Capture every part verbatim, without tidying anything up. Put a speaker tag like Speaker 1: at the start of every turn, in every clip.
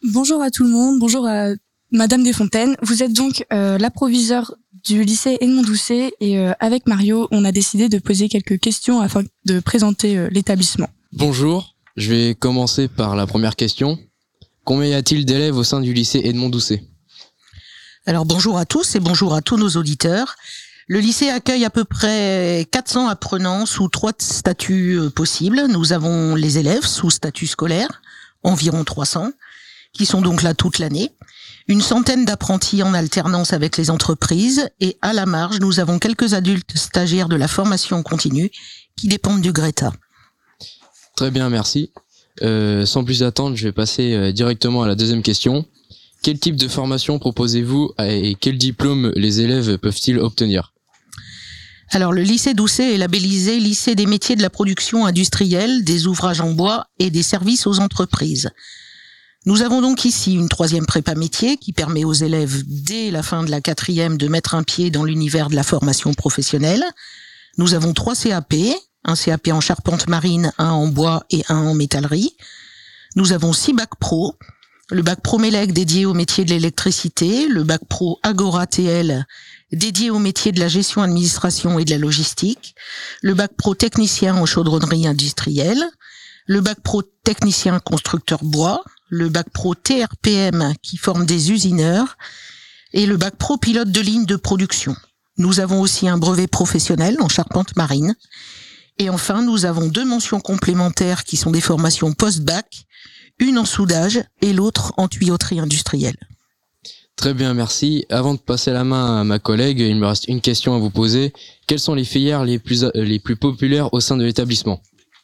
Speaker 1: Bonjour à tout le monde, bonjour à Madame Desfontaines. Vous êtes donc euh, la proviseure du lycée Edmond Doucet et euh, avec Mario, on a décidé de poser quelques questions afin de présenter euh, l'établissement.
Speaker 2: Bonjour, je vais commencer par la première question. Combien y a-t-il d'élèves au sein du lycée Edmond Doucet ?
Speaker 3: Alors bonjour à tous et bonjour à tous nos auditeurs. Le lycée accueille à peu près quatre cents apprenants sous trois statuts possibles. Nous avons les élèves sous statut scolaire, environ trois cents, qui sont donc là toute l'année. Une centaine d'apprentis en alternance avec les entreprises et à la marge, nous avons quelques adultes stagiaires de la formation continue qui dépendent du Greta.
Speaker 2: Très bien, merci. Euh, sans plus attendre, je vais passer euh, directement à la deuxième question. Quel type de formation proposez-vous et quel diplôme les élèves peuvent-ils obtenir ?
Speaker 3: Alors le lycée Doucet est labellisé lycée des métiers de la production industrielle, des ouvrages en bois et des services aux entreprises. Nous avons donc ici une troisième prépa métier qui permet aux élèves dès la fin de la quatrième de mettre un pied dans l'univers de la formation professionnelle. Nous avons trois C A P, un C A P en charpente marine, un en bois et un en métallerie. Nous avons six bacs pro, le bac pro Mélec dédié au métier de l'électricité, le bac pro Agora T L dédié au métier de la gestion administration et de la logistique, le bac pro technicien en chaudronnerie industrielle, le bac pro technicien constructeur bois, le bac pro T R P M qui forme des usineurs et le bac pro pilote de ligne de production. Nous avons aussi un brevet professionnel en charpente marine. Et enfin, nous avons deux mentions complémentaires qui sont des formations post-bac, une en soudage et l'autre en tuyauterie industrielle.
Speaker 2: Très bien, merci. Avant de passer la main à ma collègue, il me reste une question à vous poser. Quelles sont les filières les plus, les plus populaires au sein de l'établissement ?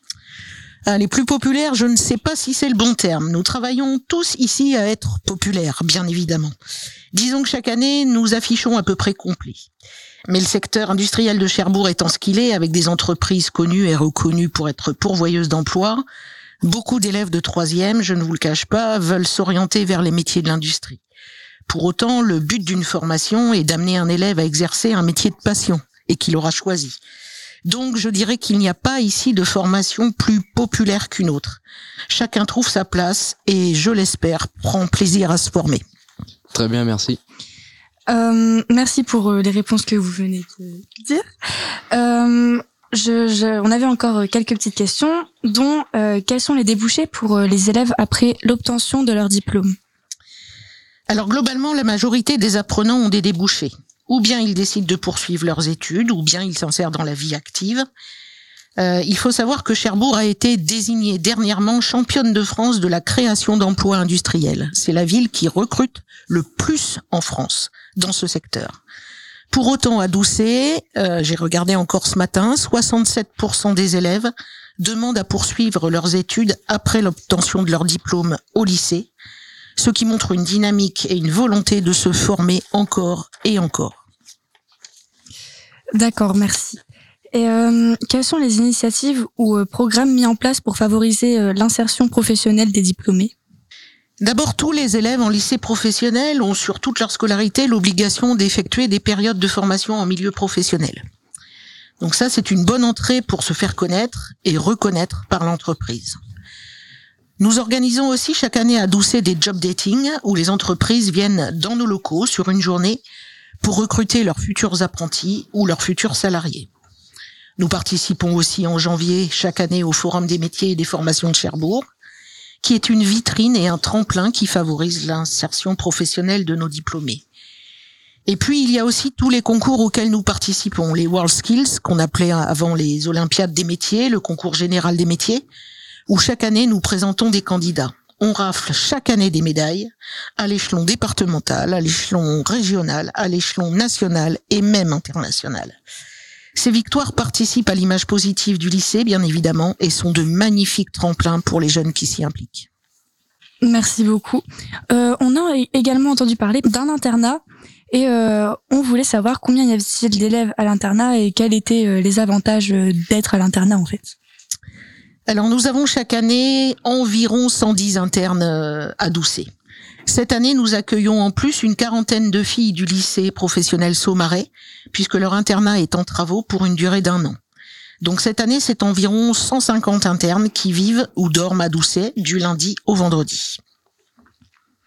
Speaker 3: Les plus populaires, je ne sais pas si c'est le bon terme. Nous travaillons tous ici à être populaires, bien évidemment. Disons que chaque année, nous affichons à peu près complet. Mais le secteur industriel de Cherbourg étant ce qu'il est, avec des entreprises connues et reconnues pour être pourvoyeuses d'emplois, beaucoup d'élèves de troisième, je ne vous le cache pas, veulent s'orienter vers les métiers de l'industrie. Pour autant, le but d'une formation est d'amener un élève à exercer un métier de passion et qu'il aura choisi. Donc, je dirais qu'il n'y a pas ici de formation plus populaire qu'une autre. Chacun trouve sa place et, je l'espère, prend plaisir à se former.
Speaker 2: Très bien, merci.
Speaker 1: Euh, merci pour les réponses que vous venez de dire. Euh, je, je, on avait encore quelques petites questions, dont euh, quels sont les débouchés pour les élèves après l'obtention de leur diplôme ?
Speaker 3: Alors, globalement, la majorité des apprenants ont des débouchés. Ou bien ils décident de poursuivre leurs études, ou bien ils s'insèrent dans la vie active. Euh, il faut savoir que Cherbourg a été désignée dernièrement championne de France de la création d'emplois industriels. C'est la ville qui recrute le plus en France dans ce secteur. Pour autant, à Doucet, euh, j'ai regardé encore ce matin, soixante-sept pour cent des élèves demandent à poursuivre leurs études après l'obtention de leur diplôme au lycée, ce qui montre une dynamique et une volonté de se former encore et encore.
Speaker 1: D'accord, merci. Et euh, quelles sont les initiatives ou euh, programmes mis en place pour favoriser euh, l'insertion professionnelle des diplômés ?
Speaker 3: D'abord, tous les élèves en lycée professionnel ont sur toute leur scolarité l'obligation d'effectuer des périodes de formation en milieu professionnel. Donc ça, c'est une bonne entrée pour se faire connaître et reconnaître par l'entreprise. Nous organisons aussi chaque année à Doucet des job dating où les entreprises viennent dans nos locaux sur une journée pour recruter leurs futurs apprentis ou leurs futurs salariés. Nous participons aussi en janvier chaque année au Forum des métiers et des formations de Cherbourg, qui est une vitrine et un tremplin qui favorise l'insertion professionnelle de nos diplômés. Et puis, il y a aussi tous les concours auxquels nous participons, les World Skills, qu'on appelait avant les Olympiades des métiers, le concours général des métiers, où chaque année nous présentons des candidats. On rafle chaque année des médailles à l'échelon départemental, à l'échelon régional, à l'échelon national et même international. Ces victoires participent à l'image positive du lycée, bien évidemment, et sont de magnifiques tremplins pour les jeunes qui s'y impliquent.
Speaker 1: Merci beaucoup. Euh, on a également entendu parler d'un internat et euh, on voulait savoir combien il y avait d'élèves à l'internat et quels étaient les avantages d'être à l'internat en fait.
Speaker 3: Alors nous avons chaque année environ cent dix internes à Doucet. Cette année, nous accueillons en plus une quarantaine de filles du lycée professionnel Saumarez, puisque leur internat est en travaux pour une durée d'un an. Donc cette année, c'est environ cent cinquante internes qui vivent ou dorment à Doucet du lundi au vendredi.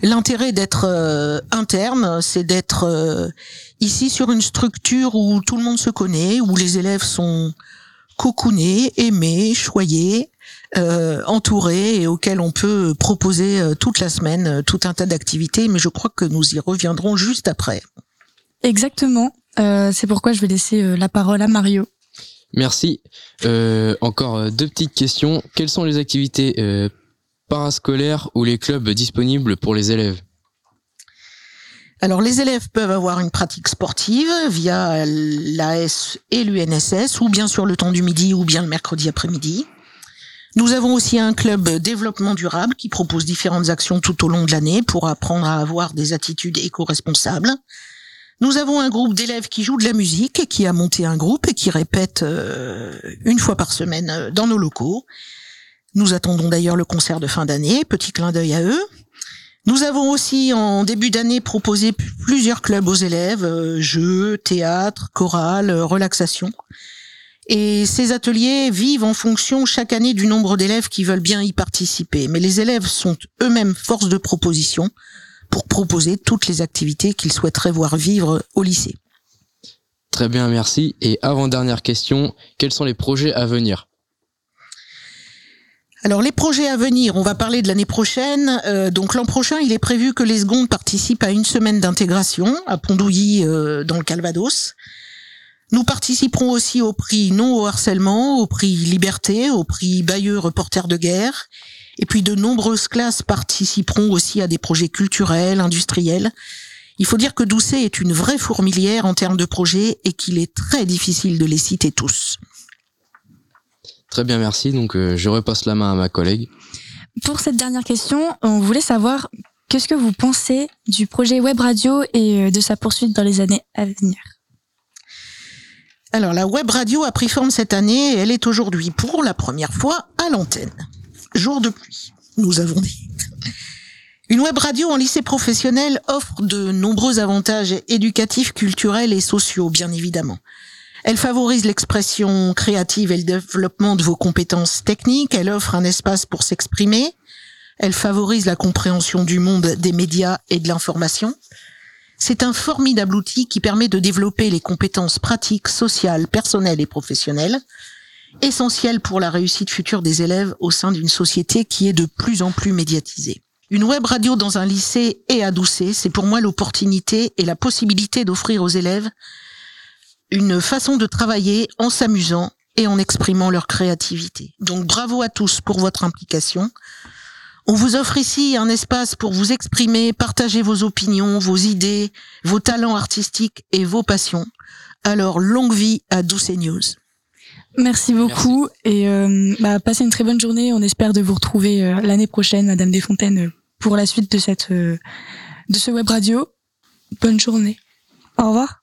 Speaker 3: L'intérêt d'être euh, interne, c'est d'être euh, ici sur une structure où tout le monde se connaît, où les élèves sont cocoonés, aimés, choyés, euh, entourés et auxquels on peut proposer euh, toute la semaine euh, tout un tas d'activités. Mais je crois que nous y reviendrons juste après.
Speaker 1: Exactement. Euh, c'est pourquoi je vais laisser euh, la parole à Mario.
Speaker 2: Merci. Euh, encore deux petites questions. Quelles sont les activités euh, parascolaires ou les clubs disponibles pour les élèves ?
Speaker 3: Alors, les élèves peuvent avoir une pratique sportive via l'A S et l'U N S S, ou bien sur le temps du midi, ou bien le mercredi après-midi. Nous avons aussi un club développement durable qui propose différentes actions tout au long de l'année pour apprendre à avoir des attitudes éco-responsables. Nous avons un groupe d'élèves qui joue de la musique et qui a monté un groupe et qui répète euh, une fois par semaine dans nos locaux. Nous attendons d'ailleurs le concert de fin d'année, petit clin d'œil à eux. Nous avons aussi en début d'année proposé plusieurs clubs aux élèves, euh, jeux, théâtre, chorale, euh, relaxation. Et ces ateliers vivent en fonction chaque année du nombre d'élèves qui veulent bien y participer. Mais les élèves sont eux-mêmes force de proposition pour proposer toutes les activités qu'ils souhaiteraient voir vivre au lycée.
Speaker 2: Très bien, merci. Et avant-dernière question, quels sont les projets à venir ?
Speaker 3: Alors les projets à venir, on va parler de l'année prochaine. Euh, donc l'an prochain, il est prévu que les secondes participent à une semaine d'intégration à Pondouilly euh, dans le Calvados. Nous participerons aussi au prix Non au harcèlement, au prix Liberté, au prix Bayeux Reporter de guerre. Et puis de nombreuses classes participeront aussi à des projets culturels, industriels. Il faut dire que Doucet est une vraie fourmilière en termes de projets et qu'il est très difficile de les citer tous.
Speaker 2: Très bien, merci. Donc, euh, je repasse la main à ma collègue.
Speaker 1: Pour cette dernière question, on voulait savoir qu'est-ce que vous pensez du projet Web Radio et de sa poursuite dans les années à venir.
Speaker 3: Alors, la Web Radio a pris forme cette année et elle est aujourd'hui pour la première fois à l'antenne. Jour de pluie, nous avons dit. Une web radio en lycée professionnel offre de nombreux avantages éducatifs, culturels et sociaux, bien évidemment. Elle favorise l'expression créative et le développement de vos compétences techniques. Elle offre un espace pour s'exprimer. Elle favorise la compréhension du monde des médias et de l'information. C'est un formidable outil qui permet de développer les compétences pratiques, sociales, personnelles et professionnelles, essentielles pour la réussite future des élèves au sein d'une société qui est de plus en plus médiatisée. Une web radio dans un lycée et à Doucet, c'est pour moi l'opportunité et la possibilité d'offrir aux élèves une façon de travailler en s'amusant et en exprimant leur créativité. Donc bravo à tous pour votre implication. On vous offre ici un espace pour vous exprimer, partager vos opinions, vos idées, vos talents artistiques et vos passions. Alors longue vie à Doucet News.
Speaker 1: Merci beaucoup. Merci. Et euh, bah, passez une très bonne journée. On espère de vous retrouver euh, l'année prochaine à Dame des Fontaines euh, pour la suite de cette euh, de ce web radio. Bonne journée. Au revoir.